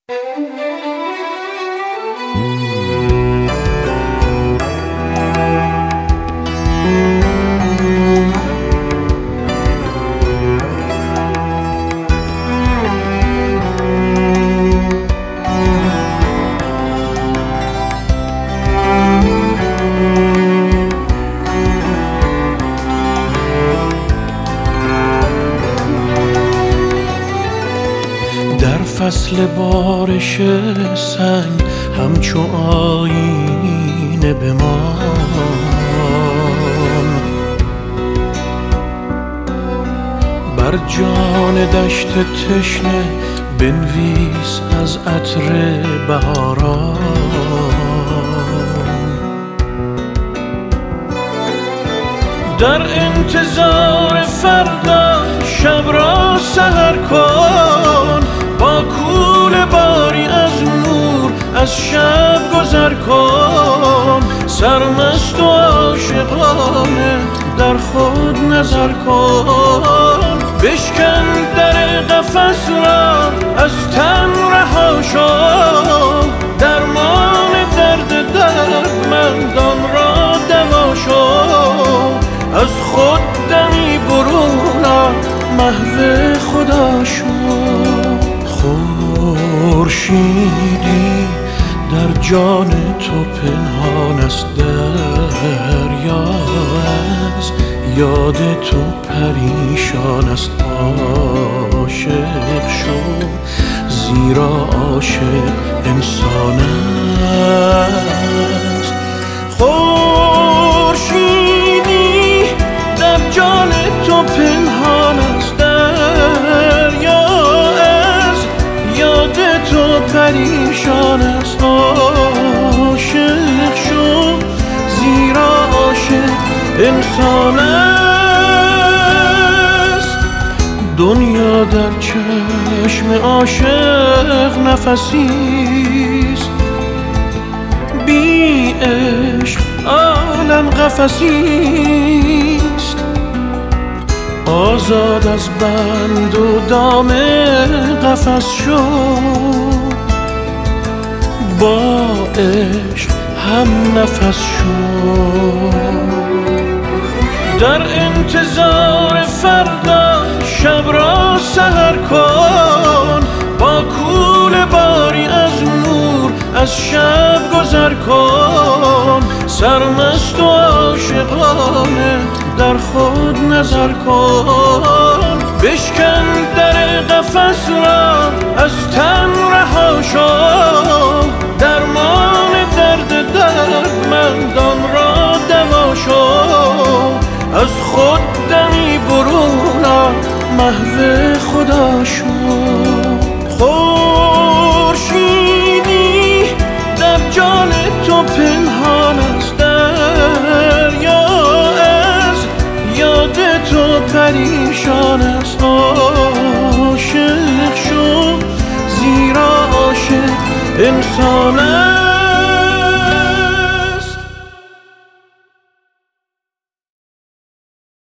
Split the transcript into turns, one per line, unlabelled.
در فصل بارش سنگ همچو آینه بمان، بر جان دشت تشنه بنویس از عطر بهاران. در انتظار فردا شب را سحر کن، با کوله باری از نور از شب گذر کن. سرمست و عاشقانه در خود نظر کن، بشکن در قفس را از تن رها شو. درمان درد دردمندان را دوا شو، از خود دمی برون آ، محو خدا شو. خورشیدی در جان تو پنهان است، دریا از یاد تو پریشان است. عاشق شو زیرا عاشق انسان است. خورشیدی در جان تو پنهان است، دریا از یاد تو پریشان است. عاشق شو زیرا عاشق انسان است. دنیا در چشم عاشق نفسیست، بی عشق عالم قفسیست. آزاد از بند و دام قفس شو، با عشق هم نفس شو. در انتظار فردا شب را سحر کن، با کوله باری از نور از شب گذر کن. سرمست و عاشقانه در خود نظر کن، بشکن در قفس را از تن رها شو. درمان درد دردمندان را دوا شو، از خود دمی برون آ، محو خدا شو. خورشیدی در جان تو پنهان است، دریا از یاد تو پریشان است. عاشق شو زیرا عاشق انسان است.